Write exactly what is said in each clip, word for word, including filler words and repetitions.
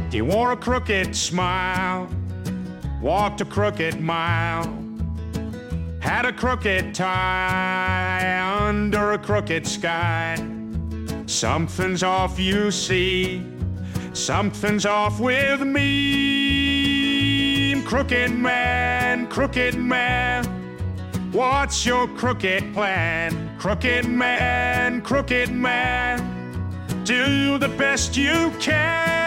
He wore a crooked smile, walked a crooked mile, had a crooked tie under a crooked sky. Something's off, you see, something's off with me. Crooked man, crooked man, what's your crooked plan? Crooked man, crooked man, do the best you can.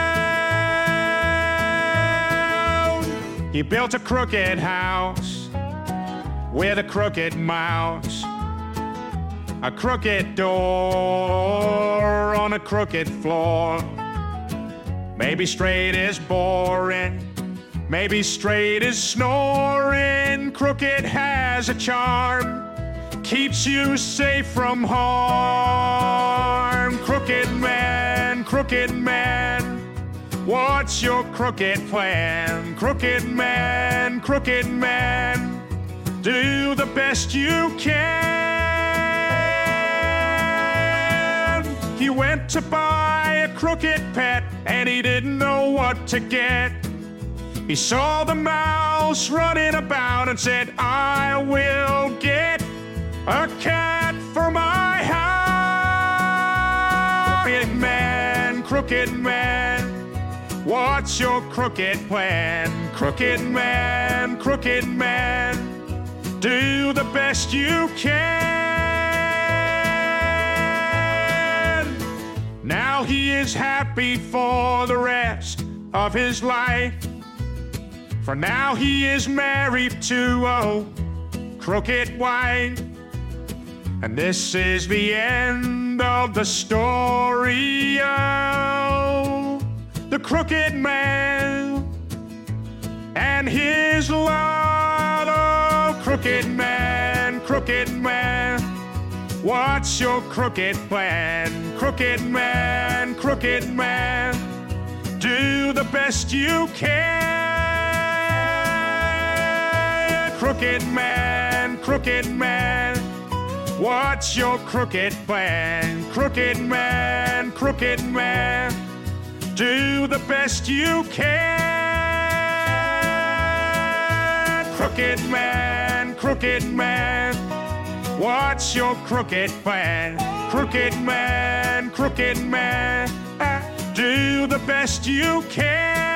He built a crooked house with a crooked mouse, a crooked door on a crooked floor. Maybe straight is boring, maybe straight is snoring. Crooked has a charm, keeps you safe from harm. Crooked man, crooked man, what's your crooked plan? Crooked man, crooked man, do the best you can. He went to buy a crooked pet and he didn't know what to get. He saw the mouse running about and said, I will get a cat for my house. Crooked man, crooked man, what's your crooked plan? Crooked man, crooked man, do the best you can. Now he is happy for the rest of his life, for now he is married to a crooked wife. And this is the end of the story of the crooked man and his lot. Oh, crooked man, crooked man, what's your crooked plan? Crooked man, crooked man, do the best you can. Crooked man, crooked man, what's your crooked plan? Crooked man, crooked man, do the best you can. Crooked man, crooked man, what's your crooked plan? Crooked man, crooked man, do the best you can.